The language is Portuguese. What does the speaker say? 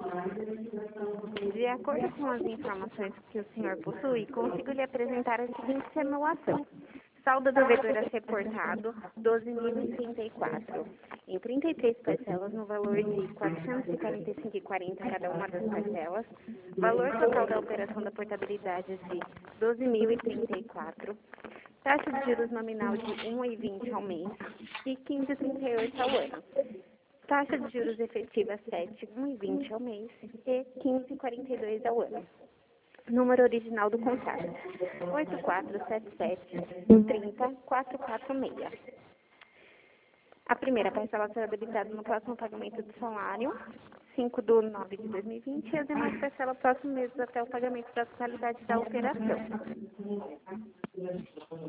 De acordo com as informações que o senhor possui, consigo lhe apresentar a seguinte simulação. Saldo devedor a ser portado, 12.034. Em 33 parcelas no valor de R$ 445,40 cada uma das parcelas. Valor total da operação da portabilidade de 12.034. Taxa de juros nominal de 1,20 ao mês e 15,38 ao ano. Taxa de juros efetiva 7,1,20 ao mês e 15,42 ao ano. Número original do contrato: 8477-30-446. A primeira parcela será debitada no próximo pagamento do salário, 5/9/2020, e as demais parcelas próximos meses até o pagamento da totalidade da operação.